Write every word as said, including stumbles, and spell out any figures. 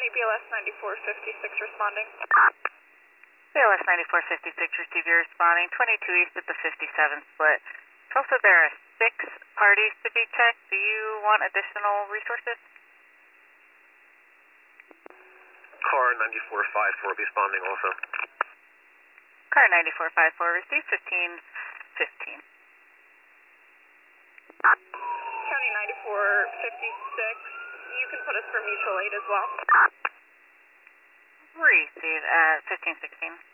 County B L S ninety-four fifty-six responding. B L S ninety-four fifty-six, receive your responding, twenty-two East at the fifty-seven split. Also, there are six parties to be checked. Do you want additional resources? Car ninety-four fifty-four responding also. Car ninety-four fifty-four, receive fifteen fifteen. County ninety-four fifty-six, you can put us for mutual aid as well. Receive at fifteen sixteen.